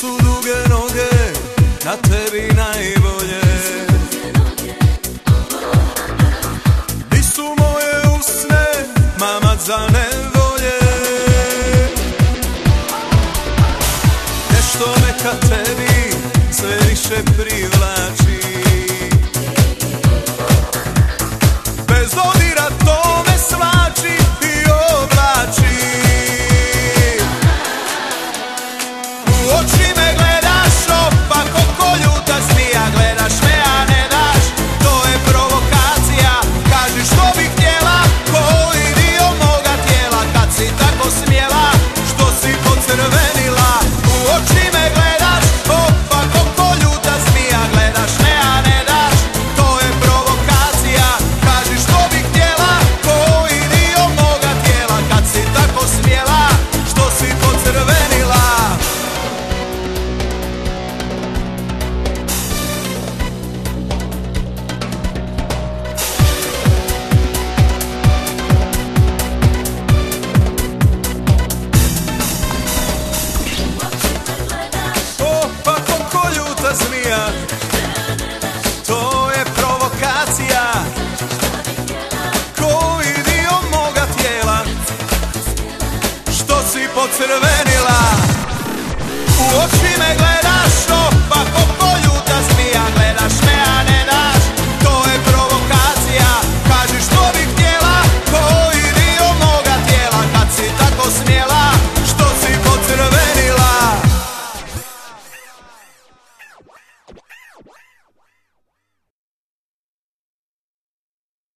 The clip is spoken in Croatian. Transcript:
su duge noge, na tebi najbolje. Di su moje usne, mamac za nevolje. Nešto me ka tebi sve više privlači. Bez dodira to me svlači i oblači. U oči me gledaš, opako ko ljuta zmija. Gledaš me, a ne daš, to je provokacija. Kaži što bi htjela, koji dio moga tijela. Kad si tako smjela, što si pocrvenila. U oči me gledaš, opako ko ljuta zmija. Gledaš me, a ne daš, to je provokacija. Kaži što bi htjela, koji dio moga tijela. Kad si tako smjela, što si pocrvenila. Opako ko ljuta zmija.